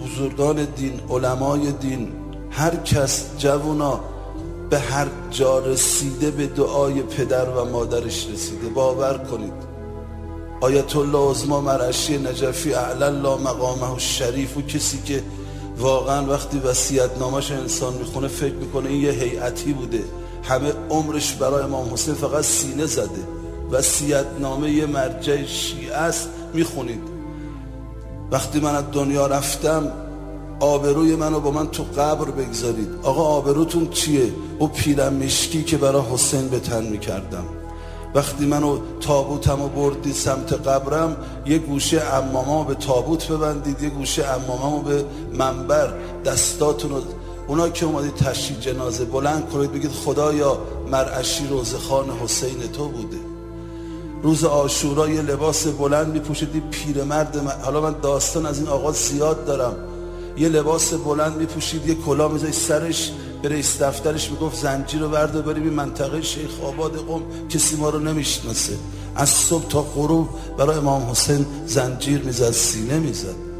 بزرگان دین، علمای دین، هر کس، جوونا، به هر جا رسیده به دعای پدر و مادرش رسیده. باور کنید آیت الله عظما مرعشی نجفی اعلی الله مقامه الشریف، و کسی که واقعا وقتی وصیت‌نامه‌ش انسان میخونه فکر میکنه این یه هیئتی بوده، همه عمرش برای امام حسین فقط سینه زده. وصیت‌نامه یه مرجع شیعه است، میخونید. وقتی من از دنیا رفتم آبروی منو با من تو قبر بگذارید. آقا آبروتون چیه؟ او پیرم مشکی که برای حسین به تن میکردم. وقتی منو تابوتمو بردید سمت قبرم، یه گوشه عمامامو به تابوت ببندید، یه گوشه عمامامو به منبر. دستاتونو اونا که اومدید تشییع جنازه بلند کنید، بگید خدایا مرعشی روزخوان حسین تو بوده. روز عاشورا یه لباس بلند میپوشید، پیرمرد حالا من داستان از این آقا زیاد دارم، یه لباس بلند میپوشید، یه کلاه میذاری سرش، به رئیس دفترش میگفت زنجیر رو بردار بریم این منطقه شیخ آباد قم، کسی ما رو نمیشناسه. از صبح تا غروب برای امام حسین زنجیر میزد، سینه میزد.